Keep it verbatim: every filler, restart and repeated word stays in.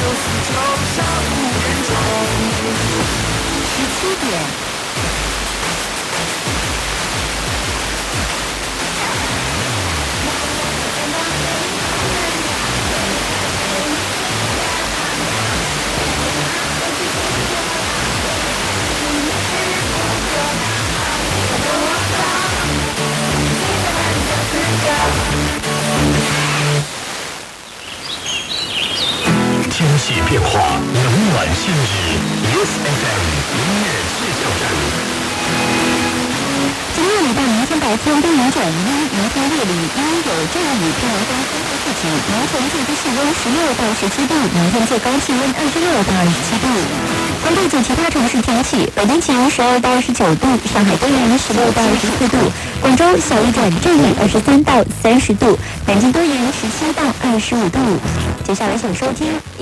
十七点。 天气变化，冷暖心日 ，Yes F M 音乐气象站。 今天礼拜明天白天多云转阴，明天夜里阴有阵雨，天阳光风和气晴。明天最低气温十六到十七度，明天最高气温二十六到二十七度。关注其他城市天气，北京晴十二到二十九度，上海多云十六到二十四度，广州小雨转阵雨二十三到三十度，南京多云十七到二十五度。接下来请收听